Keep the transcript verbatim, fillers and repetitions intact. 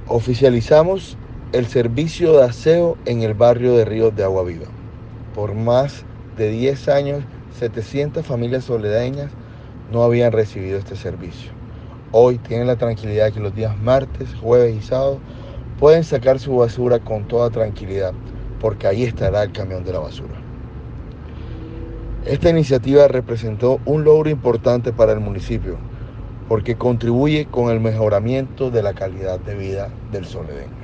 Oficializamos el servicio de aseo en el barrio de Ríos de Agua Viva. Por más de diez años, setecientas familias soledañas no habían recibido este servicio. Hoy tienen la tranquilidad de que los días martes, jueves y sábados pueden sacar su basura con toda tranquilidad, porque ahí estará el camión de la basura. Esta iniciativa representó un logro importante para el municipio, porque contribuye con el mejoramiento de la calidad de vida del soledeño.